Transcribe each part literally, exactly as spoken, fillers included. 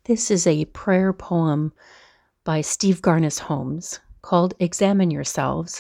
This is a prayer poem by Steve Garnis Holmes called Examine Yourselves.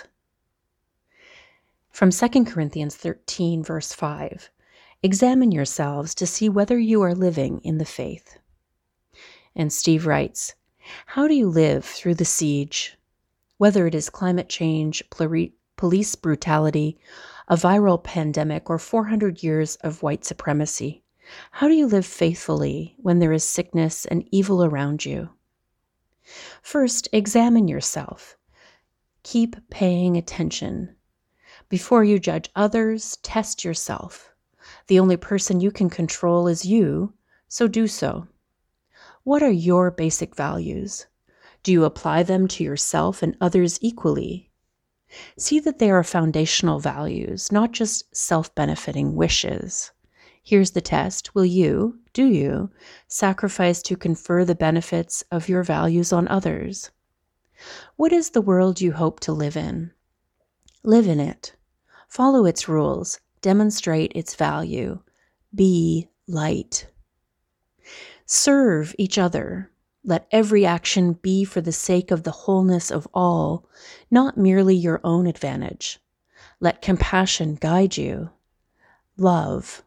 From Second Corinthians thirteen, verse five, examine yourselves to see whether you are living in the faith. And Steve writes, how do you live through the siege? Whether it is climate change, pluri- police brutality, a viral pandemic, or four hundred years of white supremacy, how do you live faithfully when there is sickness and evil around you? First, examine yourself. Keep paying attention. Before you judge others, test yourself. The only person you can control is you, so do so. What are your basic values? Do you apply them to yourself and others equally? See that they are foundational values, not just self-benefiting wishes. Here's the test. Will you, do you, sacrifice to confer the benefits of your values on others? What is the world you hope to live in? Live in it. Follow its rules. Demonstrate its value. Be light. Serve each other. Let every action be for the sake of the wholeness of all, not merely your own advantage. Let compassion guide you. Love.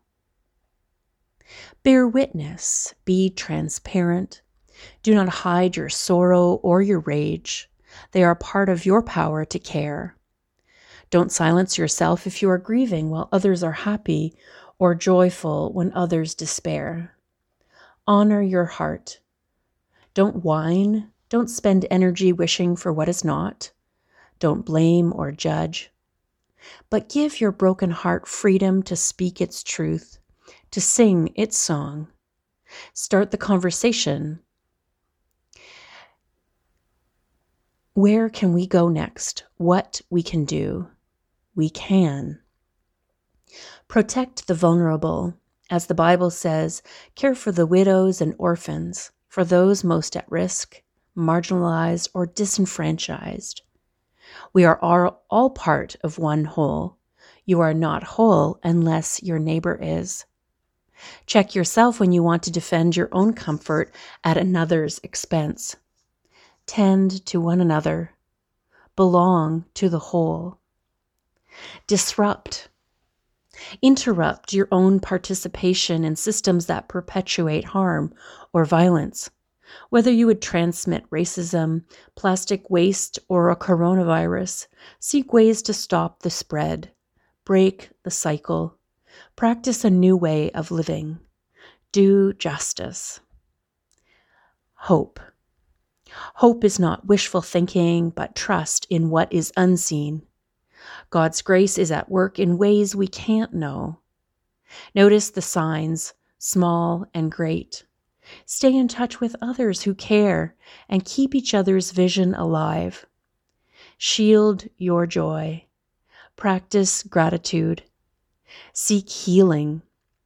Bear witness. Be transparent. Do not hide your sorrow or your rage. They are part of your power to care. Don't silence yourself if you are grieving while others are happy, or joyful when others despair. Honor your heart. Don't whine. Don't spend energy wishing for what is not. Don't blame or judge. But give your broken heart freedom to speak its truth, to sing its song. Start the conversation. Where can we go next? What we can do? We can. Protect the vulnerable. As the Bible says, care for the widows and orphans, for those most at risk, marginalized, or disenfranchised. We are all, all part of one whole. You are not whole unless your neighbor is. Check yourself when you want to defend your own comfort at another's expense. Tend to one another. Belong to the whole. Disrupt. Interrupt your own participation in systems that perpetuate harm or violence. Whether you would transmit racism, plastic waste, or a coronavirus, seek ways to stop the spread. Break the cycle. Practice a new way of living. Do justice. Hope. Hope is not wishful thinking, but trust in what is unseen. God's grace is at work in ways we can't know. Notice the signs, small and great. Stay in touch with others who care and keep each other's vision alive. Shield your joy. Practice gratitude. Seek healing.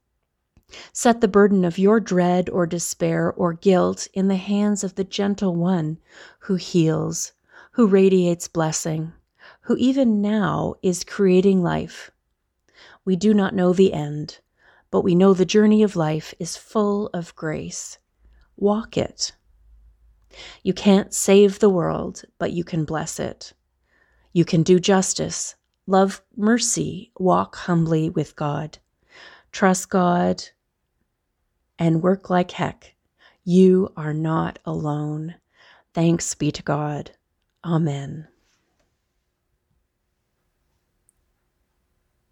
Set the burden of your dread or despair or guilt in the hands of the gentle one who heals, who radiates blessing, who even now is creating life. We do not know the end, but we know the journey of life is full of grace. Walk it. You can't save the world, but you can bless it. You can do justice, love mercy, walk humbly with God. Trust God and work like heck. You are not alone. Thanks be to God. Amen.